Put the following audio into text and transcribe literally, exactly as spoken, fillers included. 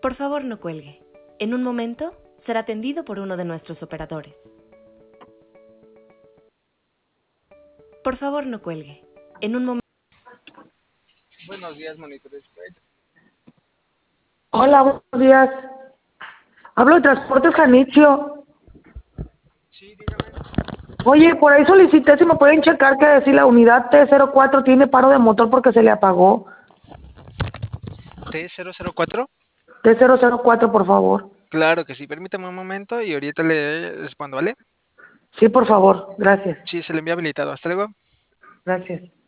Por favor, no cuelgue. En un momento será atendido por uno de nuestros operadores. Por favor, no cuelgue. En un momento. Buenos días, Monitor Express. Hola, buenos días. Hablo de Transportes Janitzio. Sí, dígame. Oye, por ahí solicité si me pueden checar que si la unidad T cero cuatro tiene paro de motor porque se le apagó. ¿T cero cero cuatro? T cero cero cuatro, por favor. Claro que sí, permítame un momento y ahorita le respondo, ¿vale? Sí, por favor. Gracias. Sí, se le envía habilitado. Hasta luego. Gracias.